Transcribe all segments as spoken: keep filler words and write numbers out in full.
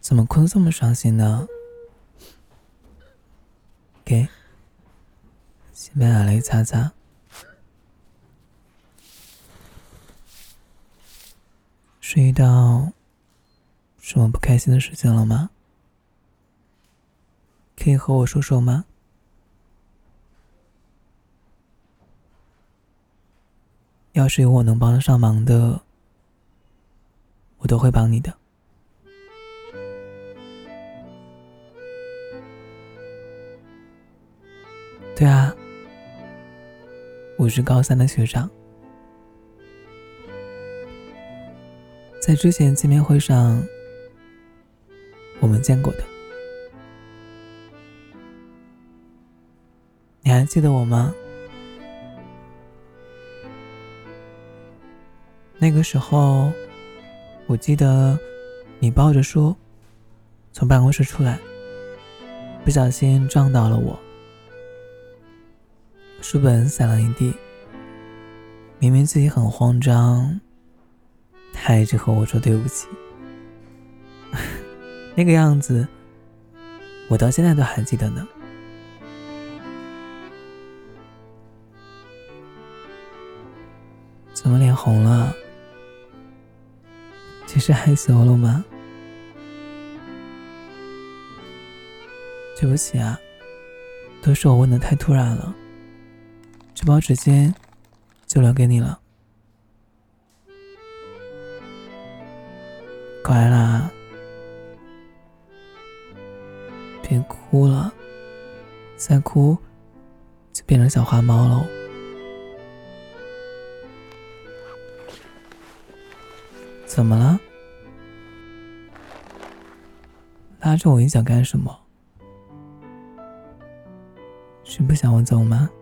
怎么哭得这么伤心呢？给，先把眼泪擦擦。是遇到什么不开心的事情了吗？可以和我说说吗？要是有我能帮得上忙的，我都会帮你的。对啊，我是高三的学长，在之前见面会上我们见过的。你还记得我吗？那个时候我记得你抱着书从办公室出来，不小心撞到了我，书本散了一地。明明自己很慌张，他一直和我说对不起。那个样子我到现在都还记得呢。怎么脸红了？这是害羞了吗？对不起啊，都是我问的太突然了，这包纸巾就留给你了。乖啦，别哭了，再哭就变成小花猫喽。怎么了？拉着我一脚干什么？是不想我走吗？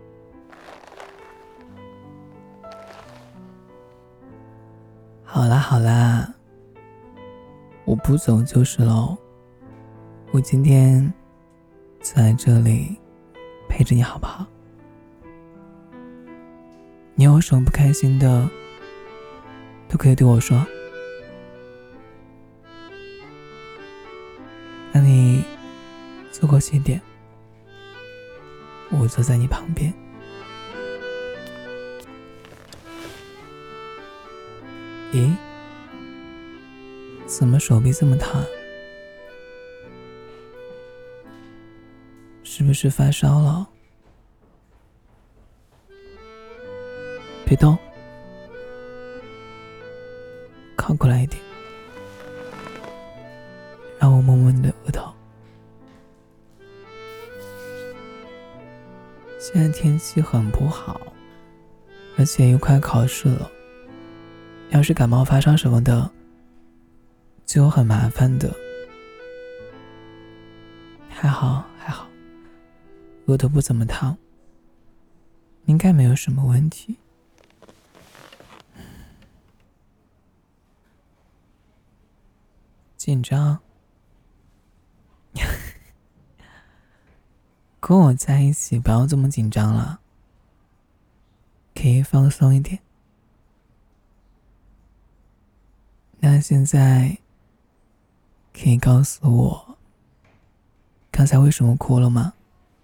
好啦好啦，我不走就是喽。我今天在这里陪着你好不好？你有什么不开心的都可以对我说。那你坐过去点，我坐在你旁边。咦，怎么手臂这么烫？是不是发烧了？别动，靠过来一点，让我摸摸你的额头。现在天气很不好，而且又快考试了，要是感冒发烧什么的就很麻烦的。还好还好，额头不怎么烫，应该没有什么问题。紧张？跟我在一起不要这么紧张了，可以放松一点。那现在可以告诉我刚才为什么哭了吗？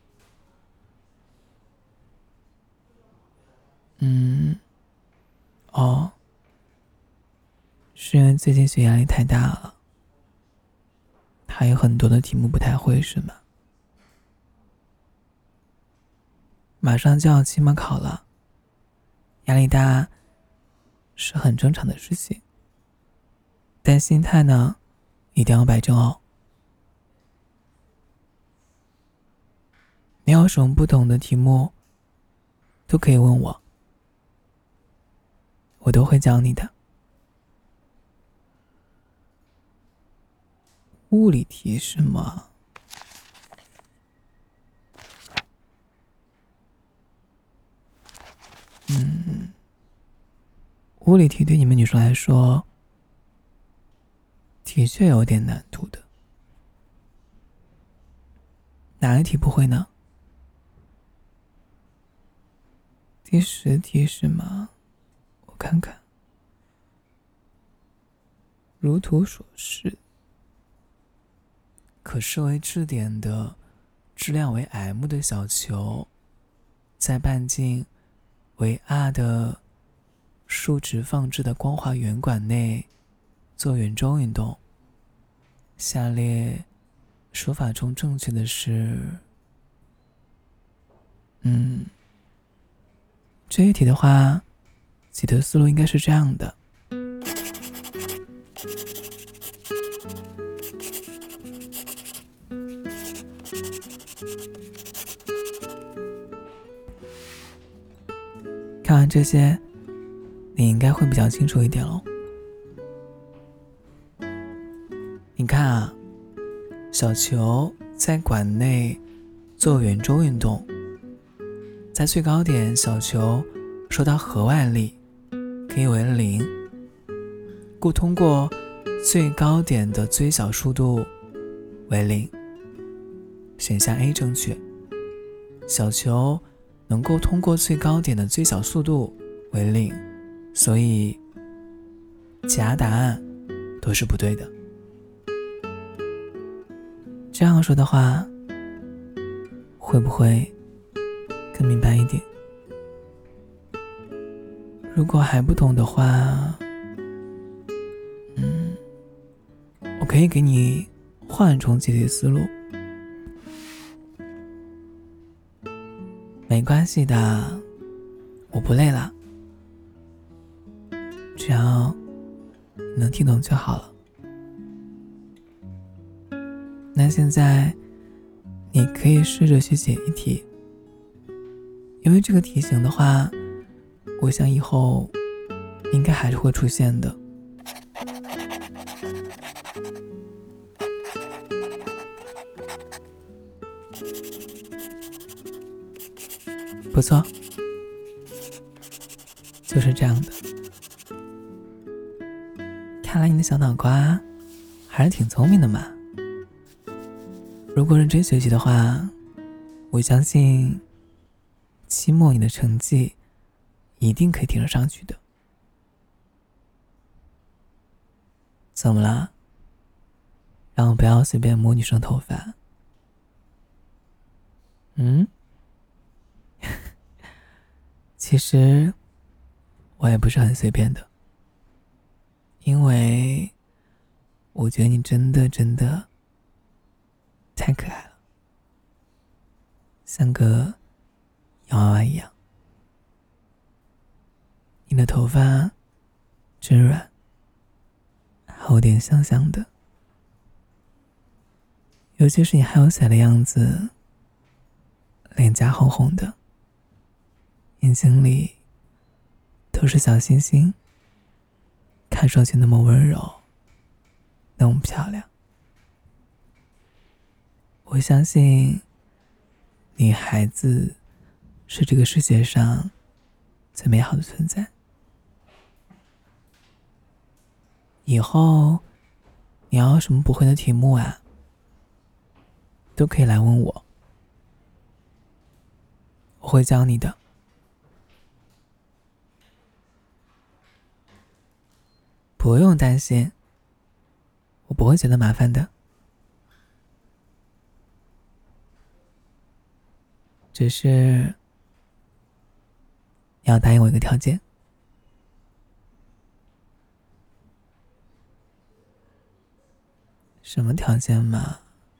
嗯，哦，是因为最近学压力太大了，还有很多的题目不太会是吗？马上就要期末考了，压力大是很正常的事情，但心态呢一定要摆正哦。你有什么不懂的题目都可以问我，我都会教你的。物理题是吗？嗯，物理题对你们女生来说的确有点难度的。哪一题不会呢？第十题是吗？我看看。如图所示， 可视为质点的质量为 m 的小球，在半径为 r 的竖直放置的光滑圆管内做圆周运动。下列说法中正确的是……嗯，这一题的话，记得思路应该是这样的。看完这些，你应该会比较清楚一点喽。你看啊，小球在管内做圆周运动，在最高点，小球受到核外力可以为零，故通过最高点的最小速度为零。选项 A 正确，小球能够通过最高点的最小速度为零，所以其他答案都是不对的。这样说的话，会不会更明白一点？如果还不懂的话，嗯，我可以给你换一种解题思路。没关系的，我不累了，只要你能听懂就好了。那现在你可以试着去解一题，因为这个题型的话，我想以后应该还是会出现的。不错，就是这样的。看来你的小脑瓜还是挺聪明的嘛。如果认真学习的话，我相信期末你的成绩一定可以提升上去的。怎么了？让我不要随便摸女生头发。嗯？其实我也不是很随便的，因为我觉得你真的真的太可爱了，像个洋娃娃一样。你的头发真软，还有点香香的，尤其是你害羞起来的样子，脸颊红红的，眼睛里都是小星星，看上去那么温柔，那么漂亮。我相信女孩子是这个世界上最美好的存在。以后你要有什么不会的题目啊，都可以来问我，我会教你的。不用担心，我不会觉得麻烦的。只是你要答应我一个条件。什么条件嘛？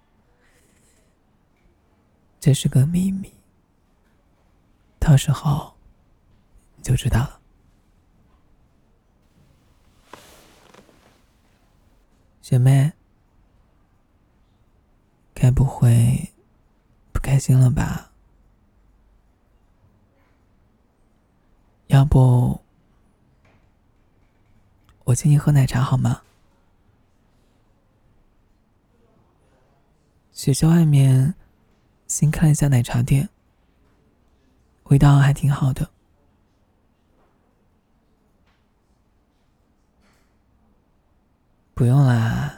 这是个秘密，到时候你就知道了。学妹，该不会不开心了吧？要不我请你喝奶茶好吗？学校外面新开了一家奶茶店，味道还挺好的。不用啦，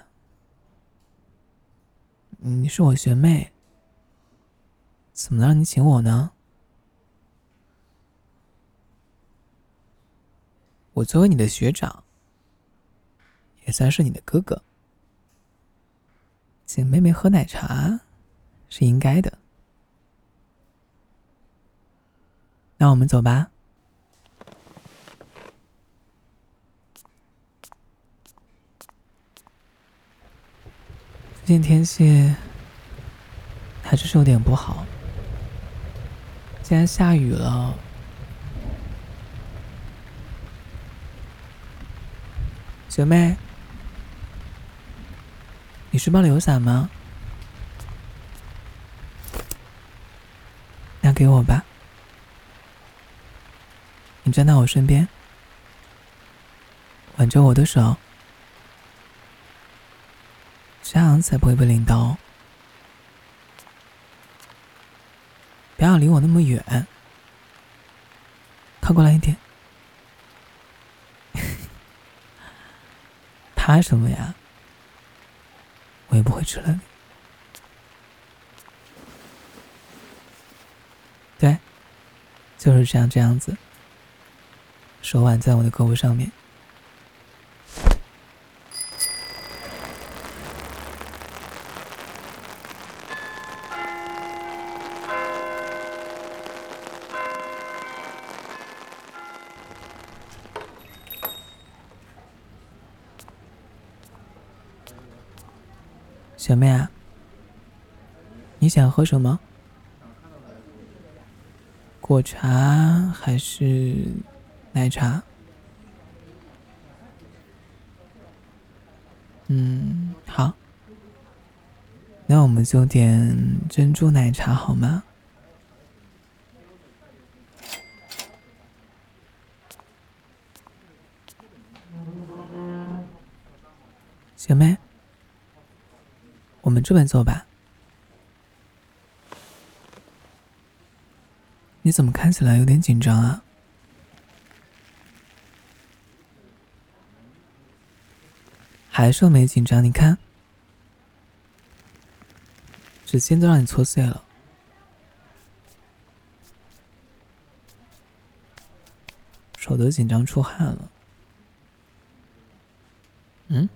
你是我学妹，怎么能让你请我呢？我作为你的学长，也算是你的哥哥， 请妹妹喝奶茶是应该的。那我们走吧。最近天气还真是有点不好，竟然下雨了。学妹，你书包里有伞吗？那给我吧。你站在我身边，挽着我的手，这样才不会被淋到。不要离我那么远，靠过来一点。怕什么呀？我也不会吃了你。对，就是这样这样子，手挽在我的胳膊上面。小妹啊，你想喝什么？果茶还是奶茶？嗯，好，那我们就点珍珠奶茶好吗？小妹，我们这边坐吧。你怎么看起来有点紧张啊？还说没紧张？你看，指尖都让你搓碎了。手都紧张出汗了。嗯？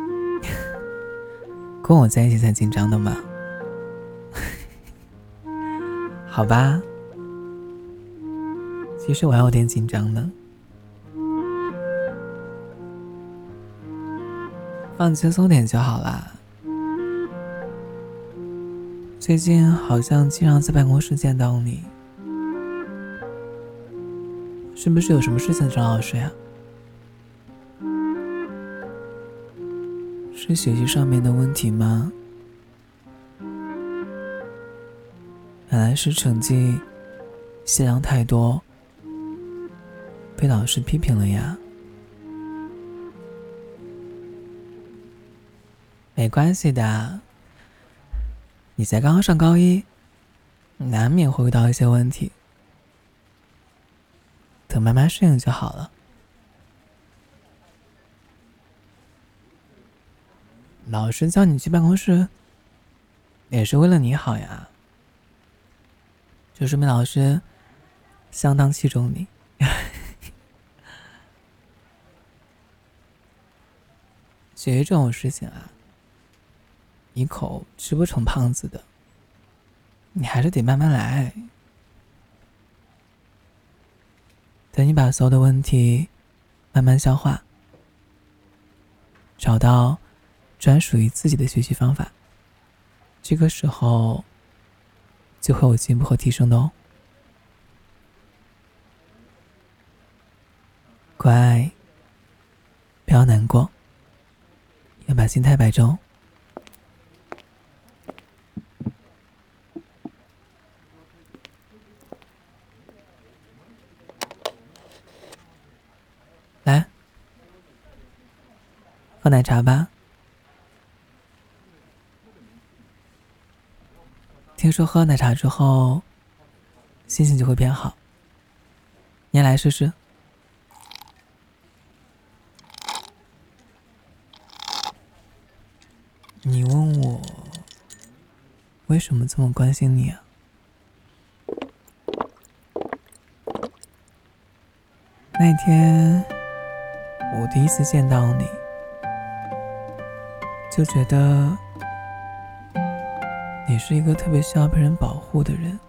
跟我在一起才紧张的吗？好吧，其实我还有点紧张呢。放轻松点就好啦。最近好像经常在办公室见到你，是不是有什么事情找老师呀？是学习上面的问题吗？原来是成绩限量太多，被老师批评了呀。没关系的，你才刚刚上高一，难免会遇到一些问题，等慢慢适应就好了。老师叫你去办公室，也是为了你好呀。就说明老师相当器重你。学习这种事情啊，一口吃不成胖子的，你还是得慢慢来。等你把所有的问题慢慢消化，找到专属于自己的学习方法，这个时候就会有进步和提升的哦。乖，不要难过，要把心态摆正。来，喝奶茶吧。听说喝奶茶之后，心情就会变好，你也来试试。你问我为什么这么关心你啊？那天我第一次见到你，就觉得你是一个特别需要被人保护的人，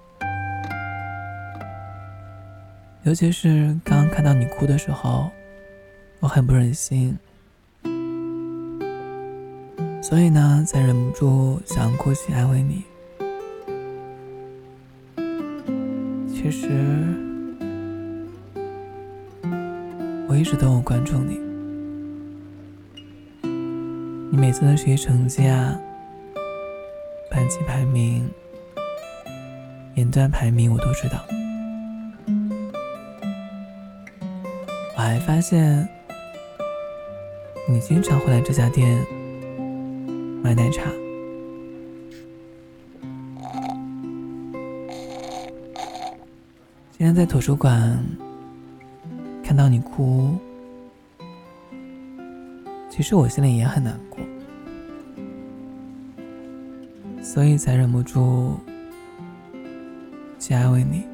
尤其是刚刚看到你哭的时候，我很不忍心，所以呢，才忍不住想过去安慰你。其实，我一直都有关注你，你每次的学习成绩啊，班级排名、年段排名我都知道。我还发现你经常会来这家店买奶茶。今天在图书馆看到你哭，其实我心里也很难过，所以才忍不住去安慰你。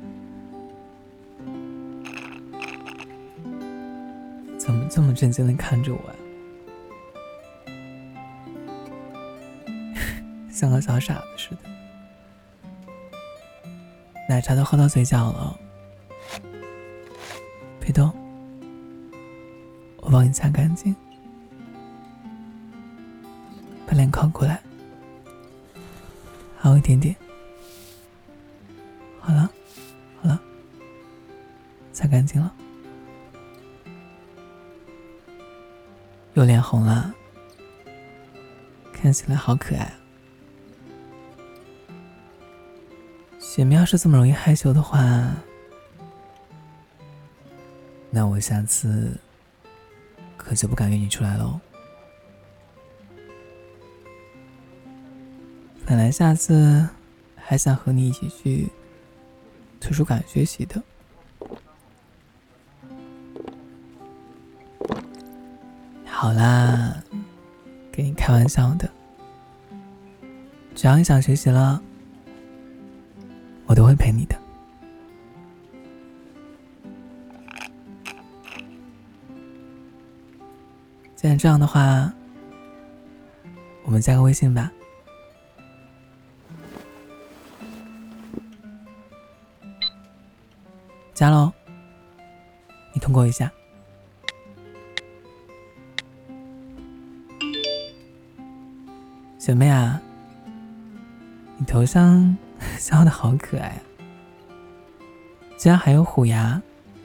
怎么这么震惊地看着我啊？像个小傻子似的。奶茶都喝到嘴角了，别动，我帮你擦干净。把脸靠过来，好一点点。好了，好了，擦干净了。又脸红了，看起来好可爱啊。雪苗要是这么容易害羞的话，那我下次可就不敢约你出来喽。本来下次还想和你一起去图书馆学习的。好啦，跟你开玩笑的。只要你想学习了，我都会陪你的。既然这样的话，我们加个微信吧。加喽，你通过一下。小妹啊，你头上笑得好可爱啊，居然还有虎牙，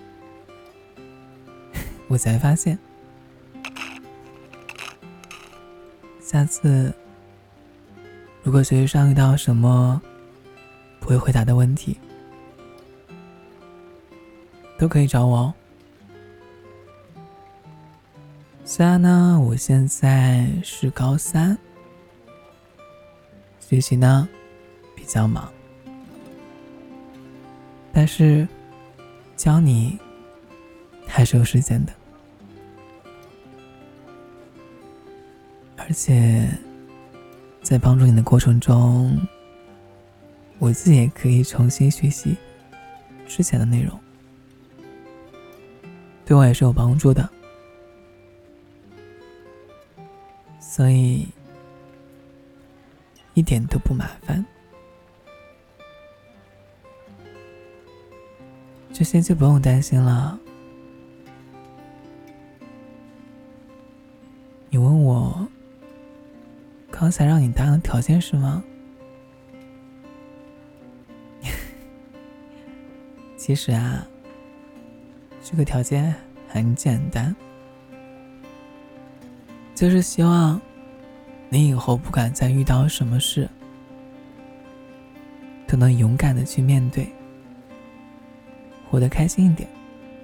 我才发现。下次如果学习上遇到什么不会回答的问题，都可以找我哦。虽然呢，我现在是高三，学习呢比较忙，但是教你还是有时间的。而且在帮助你的过程中，我自己也可以重新学习之前的内容，对我也是有帮助的。所以一点都不麻烦，这些就不用担心了。你问我刚才让你答应的条件是吗？其实啊，这个条件很简单，就是希望你以后不管再遇到什么事，都能勇敢的去面对，活得开心一点。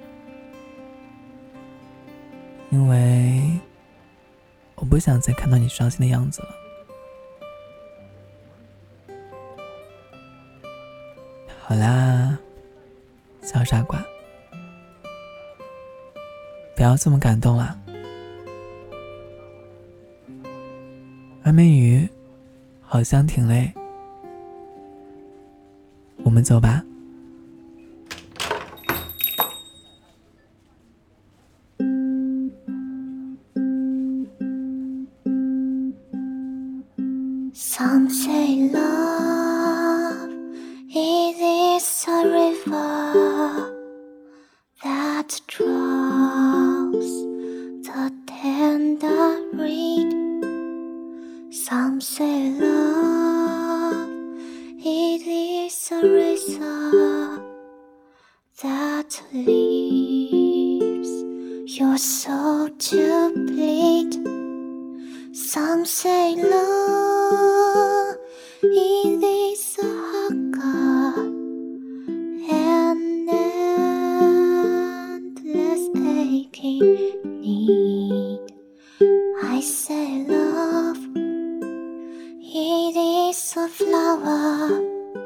因为我不想再看到你伤心的样子了。好啦，小傻瓜，不要这么感动啦。安美鱼好像挺累，我们走吧。 Some say love, it is a river that draws the tender reed. Some say love, it is a razor that leaves your soul to bleed. Some say love, it is a hunger, an endless aching need. I say love, it is a flower,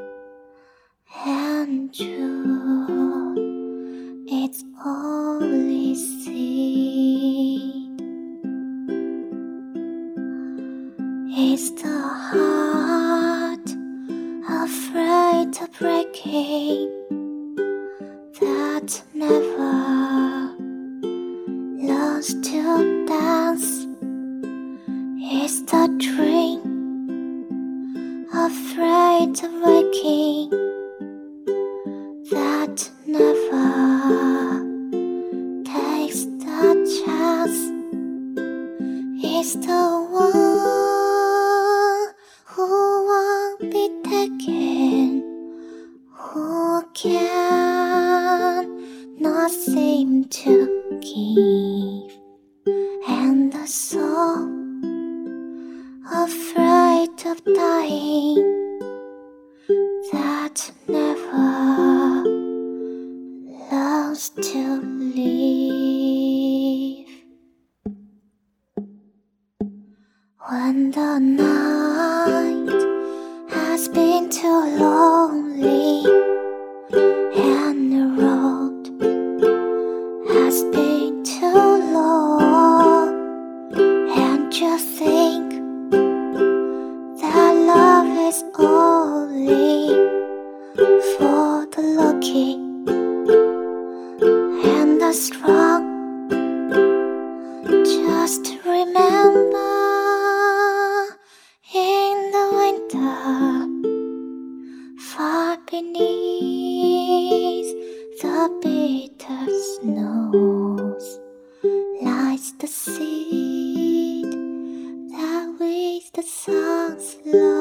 and June, it's only seed. It's the heart afraid of breaking that never learns to dance. It's the dream afraid of waking that never takes the chance. It's the one who won't be taken, who can not seem to give, and the soul afraid of dying that never loves to live. When the night has been too lonely and the road has been too long, and you think that love is only for the lucky and the strong, just remember, in the winter, far beneath the bitter snows, lies the seed that waits the sun's love.